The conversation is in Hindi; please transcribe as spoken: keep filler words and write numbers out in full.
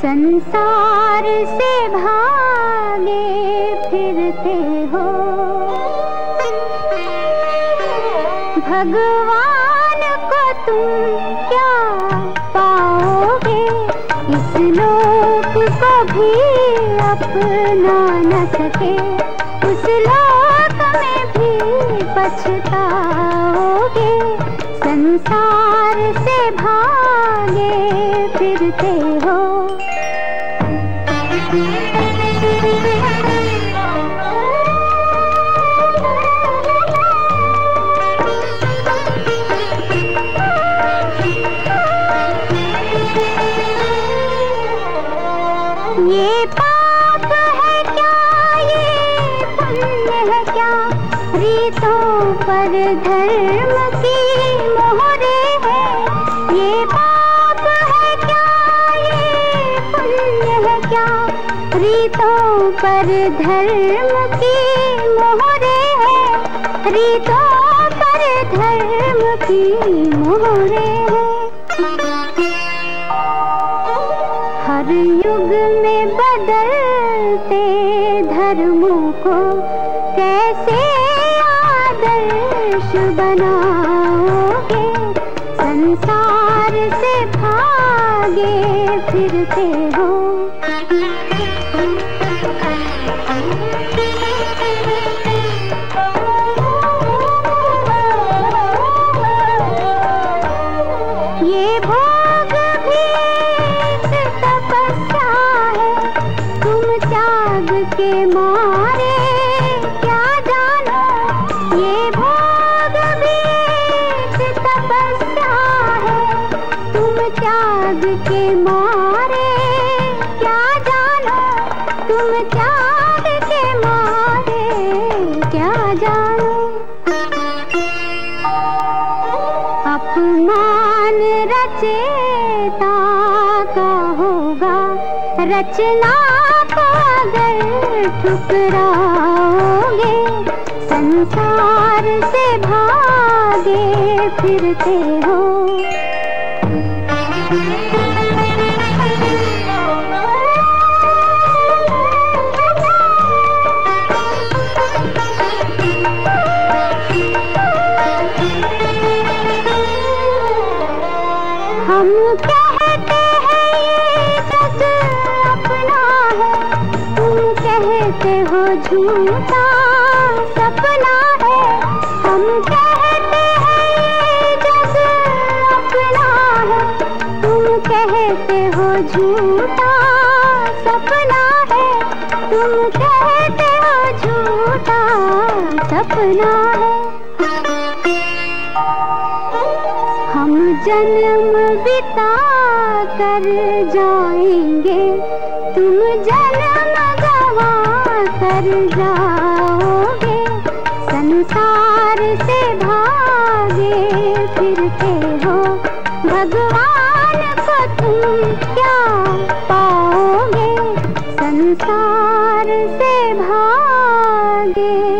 संसार से भागे फिरते हो, भगवान को तुम क्या पाओगे, इस लोक को भी अपना न सके, उस लोक में भी पछताओगे। संसार से भागे फिरते हो। ये पाप है क्या, ये पुण्य है क्या, रीतों पर धर्म की मोहरे है। ये पाप है क्या, ये पुण्य है क्या, रीतों पर धर्म की मोहरे है, रीतों पर धर्म की मोहरे है। हर युग में बदलते धर्मों को कैसे आदर्श बनाओगे, संसार से भागे फिरते हो। ये भोग भी तपस्या है, तुम त्याग के मारे क्या जानो। ये भोग भी तपस्या है, तुम त्याग के मारे क्या जानो, तुम त्याग के मारे क्या जानो। अपमान रचेता का होगा, रचना को अगर ठुकराओगे, संसार से भागे फिरते हो। हम कहते हैं ये जग अपना है, तुम कहते हो झूठा सपना है। हम कहते हैं ये जग अपना है, तुम कहते हो झूठा सपना है, तुम कहते हो झूठा सपना है। हम जन्म बिता कर जाएंगे, तुम जन्म गवा कर जाओगे, संसार से भागे फिरते हो। भगवान को तुम क्या पाओगे, संसार से भागे